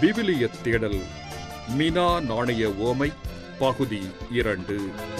விவிலிய தேடல் மினா நாணய உவமை பகுதி 2.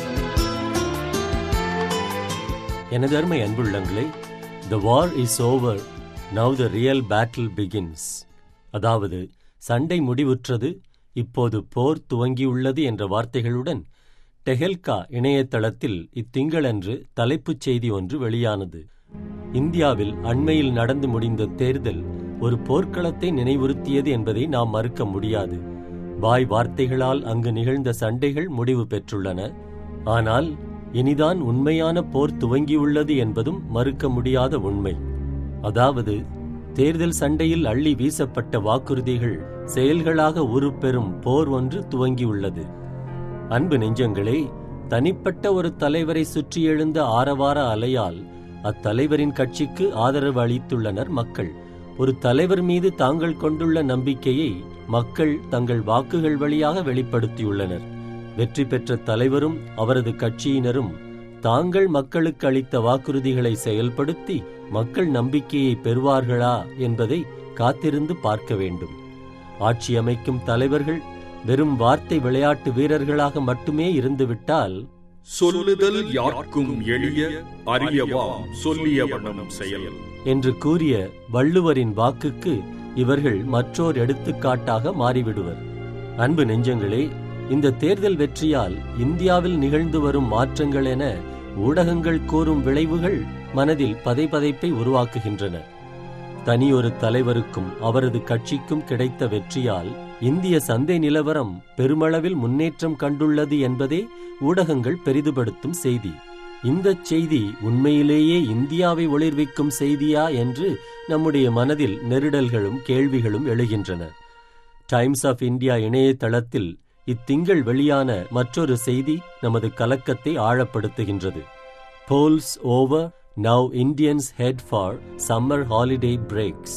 எனதருமை அன்புள்ளங்களே, The war is over, now the real battle begins. அதாவது, சண்டை முடிவுற்றது, இப்போது போர் துவங்கியுள்ளது என்ற வார்த்தைகளுடன் டெஹெல்கா இணையதளத்தில் இத்திங்களன்று தலைப்புச் செய்தி ஒன்று வெளியானது. இந்தியாவில் அண்மையில் நடந்து முடிந்த தேர்தல் ஒரு போர்க்களத்தை நினைவுறுத்தியது என்பதை நாம் மறுக்க முடியாது. வாய் வார்த்தைகளால் அங்கு நிகழ்ந்த சண்டைகள் முடிவு பெற்றுள்ளன. ஆனால் இனிதான் உண்மையான போர் துவங்கியுள்ளது என்பதும் மறுக்க முடியாத உண்மை. அதாவது, தேர்தல் சண்டையில் அள்ளி வீசப்பட்ட வாக்குறுதிகள் செயல்களாக உருப்பெறும் போர் ஒன்று துவங்கியுள்ளது. அன்பு நெஞ்சங்களே, தனிப்பட்ட ஒரு தலைவரை சுற்றி எழுந்த ஆரவார அலையால் அத்தலைவரின் கட்சிக்கு ஆதரவு அளித்துள்ளனர் மக்கள். ஒரு தலைவர் மீது தாங்கள் கொண்டுள்ள நம்பிக்கையை மக்கள் தங்கள் வாக்குகள் வழியாக வெளிப்படுத்தியுள்ளனர். வெற்றி பெற்ற தலைவரும் அவரது கட்சியினரும் தாங்கள் மக்களுக்கு அளித்த வாக்குறுதிகளை செயல்படுத்தி மக்கள் நம்பிக்கையை பெறுவார்களா என்பதை காத்திருந்து பார்க்க வேண்டும். ஆட்சி அமைக்கும் தலைவர்கள் வெறும் வார்த்தை விளையாட்டு வீரர்களாக மட்டுமே இருந்துவிட்டால், சொல்லுதல் யார்க்கும் எளிய அறியவாம் சொல்லிய வண்ணம் செயல் என்று கூறிய வள்ளுவரின் வாக்குக்கு இவர்கள் மற்றோர் எடுத்துக்காட்டாக மாறிவிடுவர். அன்பு நெஞ்சங்களே, இந்த தேர்தல் வெற்றியால் இந்தியாவில் நிகழ்ந்து வரும் மாற்றங்கள் என ஊடகங்கள் கூறும் விளைவுகள் மனதில் பதைபதைப்பை உருவாக்குகின்றன. தனியொரு தலைவருக்கும் அவரது கட்சிக்கும் கிடைத்த வெற்றியால் இந்திய சந்தை நிலவரம் பெருமளவில் முன்னேற்றம் கண்டுள்ளது என்பதே ஊடகங்கள் பெரிதுபடுத்தும் செய்தி. இந்த செய்தி உண்மையிலேயே இந்தியாவை ஒளிர்விக்கும் செய்தியா என்று நம்முடைய மனதில் நெருடல்களும் கேள்விகளும் எழுகின்றன. டைம்ஸ் ஆஃப் இந்தியா இணையதளத்தில் இத்திங்கள் வெளியான மற்றொரு செய்தி நமது கலக்கத்தை ஆழப்படுத்துகின்றது. Balls over, now Indians head for summer holiday breaks.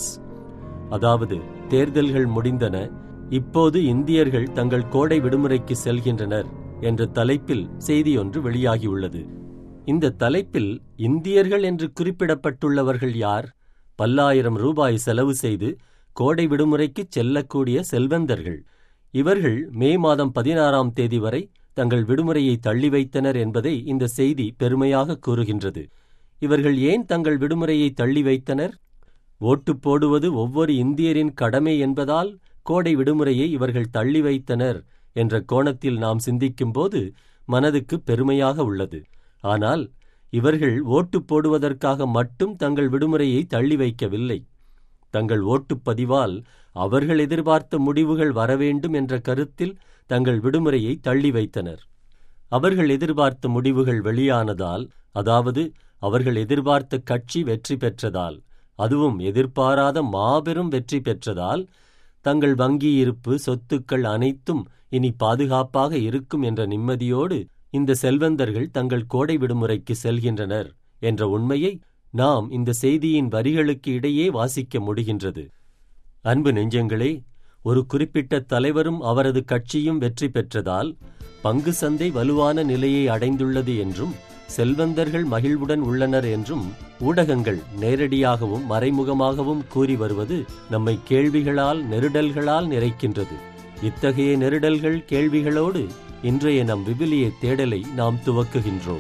அதாவது, தேர்தல்கள் முடிந்தன, இப்போது இந்தியர்கள் தங்கள் கோடை விடுமுறைக்கு செல்கின்றனர் என்ற தலைப்பில் செய்தி ஒன்று வெளியாகியுள்ளது. இந்த தலைப்பில் இந்தியர்கள் என்று குறிப்பிடப்பட்டுள்ளவர்கள் யார்? பல்லாயிரம் ரூபாய் செலவு செய்து கோடை விடுமுறைக்கு செல்லக்கூடிய செல்வந்தர்கள். இவர்கள் மே மாதம் 16ஆம் தேதி வரை தங்கள் விடுமுறையை தள்ளி வைத்தனர் என்பதை இந்த செய்தி பெருமையாக கூறுகின்றது. இவர்கள் ஏன் தங்கள் விடுமுறையை தள்ளி வைத்தனர்? ஓட்டு போடுவது ஒவ்வொரு இந்தியரின் கடமை என்பதால் கோடை விடுமுறையை இவர்கள் தள்ளி வைத்தனர் என்ற கோணத்தில் நாம் சிந்திக்கும்போது மனதுக்கு பெருமையாக உள்ளது. ஆனால் இவர்கள் ஓட்டு போடுவதற்காக மட்டும் தங்கள் விடுமுறையை தள்ளி வைக்கவில்லை. தங்கள் ஓட்டுப்பதிவால் அவர்கள் எதிர்பார்த்த முடிவுகள் வரவேண்டும் என்ற கருத்தில் தங்கள் விடுமுறையை தள்ளி வைத்தனர். அவர்கள் எதிர்பார்த்த முடிவுகள் வெளியானதால், அதாவது அவர்கள் எதிர்பார்த்த கட்சி வெற்றி பெற்றதால், அதுவும் எதிர்பாராத மாபெரும் வெற்றி பெற்றதால், தங்கள் வங்கி இருப்பு சொத்துக்கள் அனைத்தும் இனி பாதுகாப்பாக இருக்கும் என்ற நிம்மதியோடு இந்த செல்வந்தர்கள் தங்கள் கோடை விடுமுறைக்கு செல்கின்றனர் என்ற உண்மையை நாம் இந்த செய்தியின் வரிகளுக்கு இடையே வாசிக்க முடிகின்றது. அன்பு நெஞ்சங்களே, ஒரு குறிப்பிட்ட தலைவரும் அவரது கட்சியும் வெற்றி பெற்றதால் பங்கு சந்தை வலுவான நிலையை அடைந்துள்ளது என்றும் செல்வந்தர்கள் மகிழ்வுடன் உள்ளனர் என்றும் ஊடகங்கள் நேரடியாகவும் மறைமுகமாகவும் கூறி வருவது நம்மை கேள்விகளால் நெருடல்களால் நிறைக்கின்றது. இத்தகைய நெருடல்கள் கேள்விகளோடு இன்றைய நம் விவிலிய தேடலை நாம் துவக்குகின்றோம்.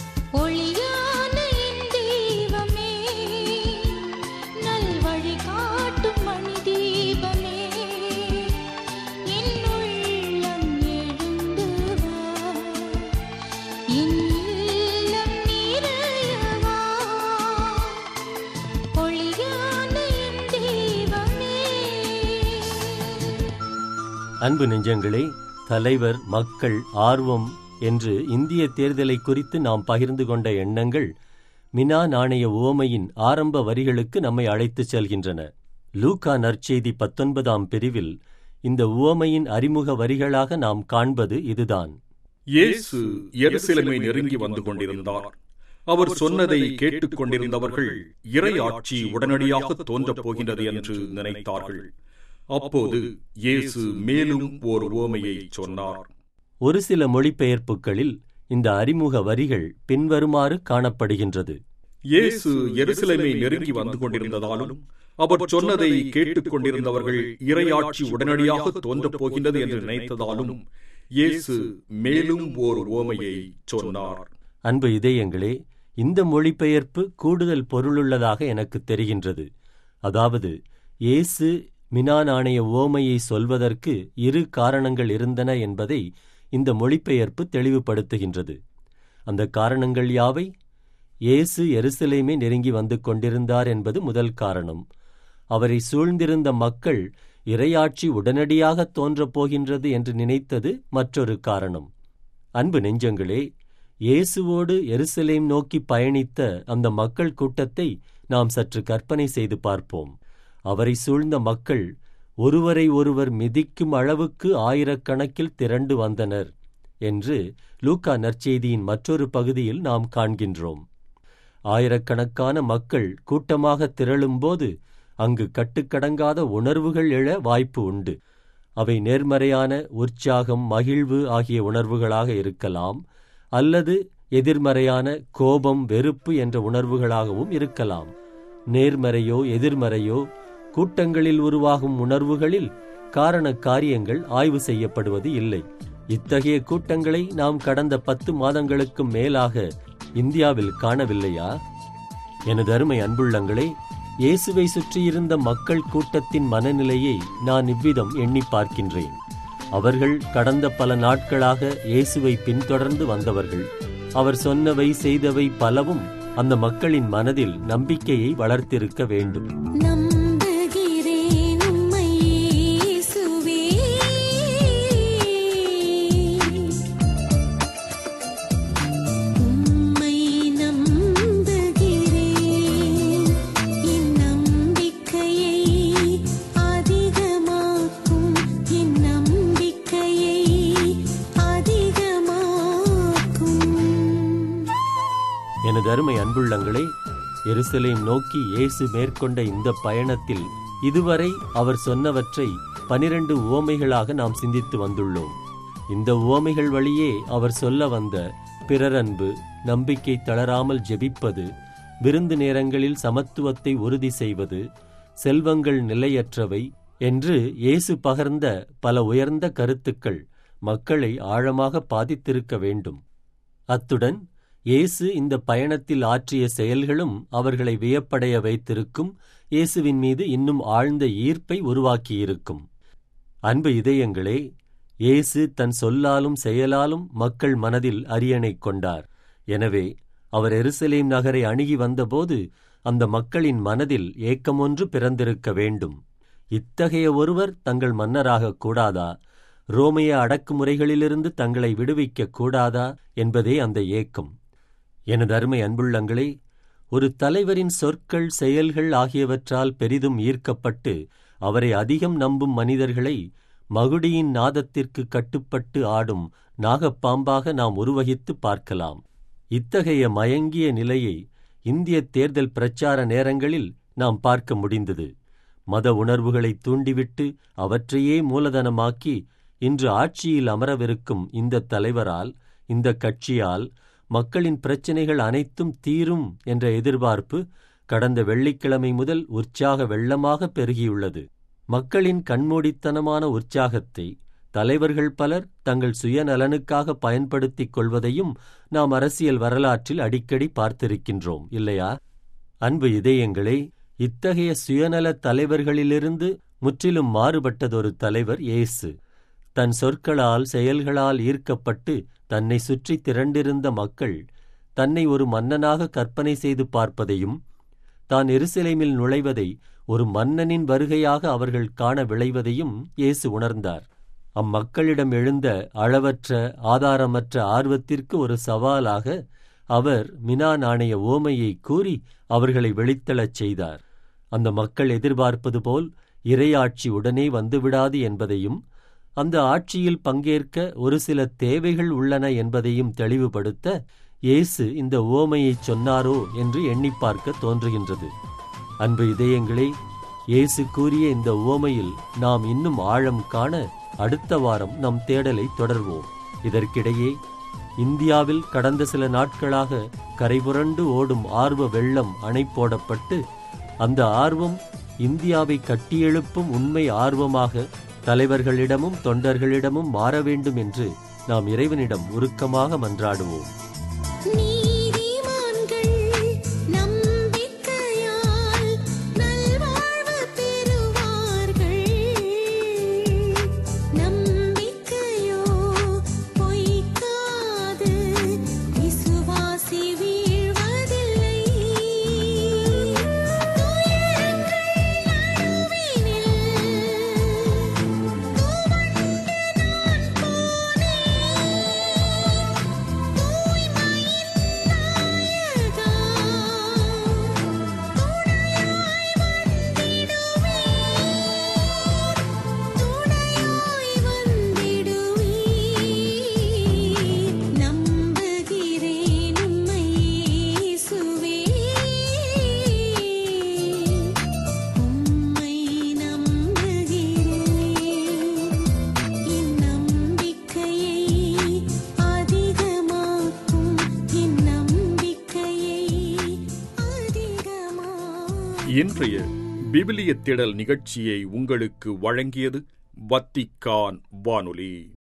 அன்பு நெஞ்சங்களே, தலைவர், மக்கள், ஆர்வம் என்று இந்திய தேர்தலை குறித்து நாம் பகிர்ந்து கொண்ட எண்ணங்கள் மினா நாணய உவமையின் ஆரம்ப வரிகளுக்கு நம்மை அழைத்துச் செல்கின்றன. லூக்கா நற்செய்தி 19ஆம் பிரிவில் இந்த உவமையின் அறிமுக வரிகளாக நாம் காண்பது இதுதான். இயேசு எருசலேமை நெருங்கி வந்து கொண்டிருந்தார். அவர் சொன்னதை கேட்டுக் கொண்டிருந்தவர்கள் இறை ஆட்சி உடனடியாக தோன்றப் போகின்றது என்று நினைத்தார்கள். அப்போது இயேசு மேலும் ஓர் உவமையை சொன்னார். ஒரு சில மொழிபெயர்ப்புகளில் இந்த அறிமுக வரிகள் பின்வருமாறு காணப்படுகின்றது. இயேசு எருசலேமை நெருங்கி வந்து கொண்டிருந்ததாலும் அவர் சொன்னதை கேட்டுக் கொண்டிருந்தவர்கள் இறையாட்சி உடனடியாக தோன்றப் போகின்றது என்று நினைத்ததாலும் இயேசு மேலும் ஓர் உவமையை சொன்னார். அன்பு இதயங்களே, இந்த மொழிபெயர்ப்பு கூடுதல் பொருளுள்ளதாக எனக்கு தெரிகின்றது. அதாவது, இயேசு மினா நாணய உவமையை சொல்வதற்கு 2 காரணங்கள் இருந்தன என்பதை இந்த மொழிபெயர்ப்பு தெளிவுபடுத்துகின்றது. அந்த காரணங்கள் யாவை? இயேசு எருசலேமை நெருங்கி வந்து கொண்டிருந்தார் என்பது முதல் காரணம். அவரை சூழ்ந்திருந்த மக்கள் இறையாட்சி உடனடியாக தோன்றப் போகின்றது என்று நினைத்தது மற்றொரு காரணம். அன்பு நெஞ்சங்களே, இயேசுவோடு எருசலேம் நோக்கி பயணித்த அந்த மக்கள் கூட்டத்தை நாம் சற்று கற்பனை செய்து பார்ப்போம். அவரை சூழ்ந்த மக்கள் ஒருவரை ஒருவர் மிதிக்கும் அளவுக்கு ஆயிரக்கணக்கில் திரண்டு வந்தனர் என்று லூக்கா நற்செய்தியின் மற்றொரு பகுதியில் நாம் காண்கின்றோம். ஆயிரக்கணக்கான மக்கள் கூட்டமாக திரளும்போது அங்கு கட்டுக்கடங்காத உணர்வுகள் எழ வாய்ப்பு உண்டு. அவை நேர்மறையான உற்சாகம், மகிழ்வு ஆகிய உணர்வுகளாக இருக்கலாம், அல்லது எதிர்மறையான கோபம், வெறுப்பு என்ற உணர்வுகளாகவும் இருக்கலாம். நேர்மறையோ எதிர்மறையோ கூட்டங்களில் உருவாகும் உணர்வுகளில் காரண காரியங்கள் ஆய்வு செய்யப்படுவது இல்லை. இத்தகைய கூட்டங்களை நாம் கடந்த 10 மாதங்களுக்கு மேலாக இந்தியாவில் காணவில்லையா? எனது அருமை அன்புள்ளங்களே, இயேசுவை சுற்றியிருந்த மக்கள் கூட்டத்தின் மனநிலையை நான் இவ்விதம் எண்ணி பார்க்கின்றேன். அவர்கள் கடந்த பல நாட்களாக இயேசுவை பின்தொடர்ந்து வந்தவர்கள். அவர் சொன்னவை செய்தவை பலவும் அந்த மக்களின் மனதில் நம்பிக்கையை வளர்த்திருக்க வேண்டும். எனது அருமை அன்புள்ளங்களே, எருசலேம் நோக்கி இயேசு மேற்கொண்ட இந்த பயணத்தில் இதுவரை அவர் சொன்னவற்றை 12 உவமைகளாக நாம் சிந்தித்து வந்துள்ளோம். இந்த உவமைகள் வழியே அவர் சொல்ல வந்த பிறரன்பு, நம்பிக்கை தளராமல் ஜெபிப்பது, விருந்து நேரங்களில் சமத்துவத்தை உறுதி செய்வது, செல்வங்கள் நிலையற்றவை என்று இயேசு பகர்ந்த பல உயர்ந்த கருத்துக்கள் மக்களை ஆழமாக பாதித்திருக்க வேண்டும். அத்துடன் இயேசு இந்த பயணத்தில் ஆற்றிய செயல்களும் அவர்களை வியப்படைய வைத்திருக்கும், இயேசுவின் மீது இன்னும் ஆழ்ந்த ஈர்ப்பை உருவாக்கியிருக்கும். அன்பு இதயங்களே, இயேசு தன் சொல்லாலும் செயலாலும் மக்கள் மனதில் அரியணை கொண்டார். எனவே அவர் எருசலேம் நகரை அணுகி வந்தபோது அந்த மக்களின் மனதில் ஏக்கமொன்று பிறந்திருக்க வேண்டும். இத்தகைய ஒருவர் தங்கள் மன்னராக கூடாதா? ரோமைய அடக்குமுறைகளிலிருந்து தங்களை விடுவிக்க கூடாதா என்பதே அந்த ஏக்கம். எனது அருமை அன்புள்ளங்களே, ஒரு தலைவரின் சொற்கள், செயல்கள் ஆகியவற்றால் பெரிதும் ஈர்க்கப்பட்டு அவரை அதிகம் நம்பும் மனிதர்களை மகுடியின் நாதத்திற்கு கட்டுப்பட்டு ஆடும் நாகப்பாம்பாக நாம் உருவகித்து பார்க்கலாம். இத்தகைய மயங்கிய நிலையை இந்திய தேர்தல் பிரச்சார நேரங்களில் நாம் பார்க்க முடிந்தது. மத உணர்வுகளை தூண்டிவிட்டு அவற்றையே மூலதனமாக்கி இன்று ஆட்சியில் அமரவிருக்கும் இந்த தலைவரால், இந்த கட்சியால் மக்களின் பிரச்சினைகள் அனைத்தும் தீரும் என்ற எதிர்பார்ப்பு கடந்த வெள்ளிக்கிழமை முதல் உற்சாக வெள்ளமாக பெருகியுள்ளது. மக்களின் கண்மூடித்தனமான உற்சாகத்தை தலைவர்கள் பலர் தங்கள் சுயநலனுக்காக பயன்படுத்திக் கொள்வதையும் நாம் அரசியல் வரலாற்றில் அடிக்கடி பார்த்திருக்கின்றோம், இல்லையா? அன்பு இதயங்களே, இத்தகைய சுயநல தலைவர்களிலிருந்து முற்றிலும் மாறுபட்டதொரு தலைவர் இயேசு. தன் சொற்களால், செயல்களால் ஈர்க்கப்பட்டு தன்னை சுற்றி திரண்டிருந்த மக்கள் தன்னை ஒரு மன்னனாக கற்பனை செய்து பார்ப்பதையும், தான் எருசலேமில் நுழைவதை ஒரு மன்னனின் வருகையாக அவர்கள் காண விளைவதையும் இயேசு உணர்ந்தார். அம்மக்களிடம் எழுந்த அளவற்ற, ஆதாரமற்ற ஆர்வத்திற்கு ஒரு சவாலாக அவர் மினா நாணய உவமையை கூறி அவர்களை வெளித்தளச் செய்தார். அந்த மக்கள் எதிர்பார்ப்பது போல் இறையாட்சி உடனே வந்துவிடாது என்பதையும், அந்த ஆட்சியில் பங்கேற்க ஒரு சில தேவைகள் உள்ளன என்பதையும் தெளிவுபடுத்த இயேசு இந்த உவமையைச் சொன்னாரோ என்று எண்ணி பார்க்க தோன்றுகின்றது. அன்பு இதயங்களே, இயேசு கூறிய இந்த உவமையில் நாம் இன்னும் ஆழம் காண அடுத்த வாரம் நம் தேடலை தொடர்வோம். இதற்கிடையே இந்தியாவில் கடந்த சில நாட்களாக கரைபுரண்டு ஓடும் ஆர்வ வெள்ளம் அணை போடப்பட்டு அந்த ஆர்வம் இந்தியாவை கட்டியெழுப்பும் உண்மை ஆர்வமாக தலைவர்களிடமும் தொண்டர்களிடமும் மாற வேண்டும் என்று நாம் இறைவனிடம் உருக்கமாக மன்றாடுவோம். இன்றைய விவிலிய தேடல் நிகழ்ச்சியை உங்களுக்கு வழங்கியது வத்திக்கான் வானொலி.